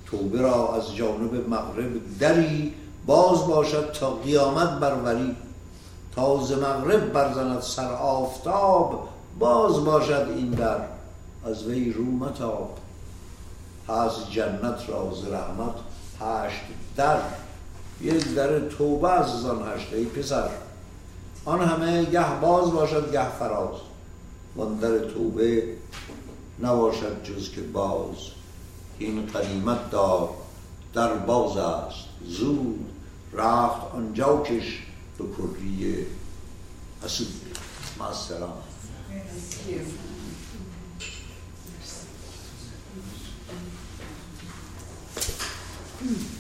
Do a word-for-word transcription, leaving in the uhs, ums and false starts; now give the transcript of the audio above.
توبه را از جانب مغرب دری، باز باشد تا قیامت بروری. تا ز مغرب برزند سر آفتاب، باز باشد این در از وی رو متاب. هست جنت را ز رحمت هشت در، یک در توبه از زان هشت. ای پسر آن همه گه باز باشد گه فراز، وان در توبه نباشد جز که باز. این غنیمت دار در باز است زود، رخت آنجا کش به کری حسود. مع السلام. Mm.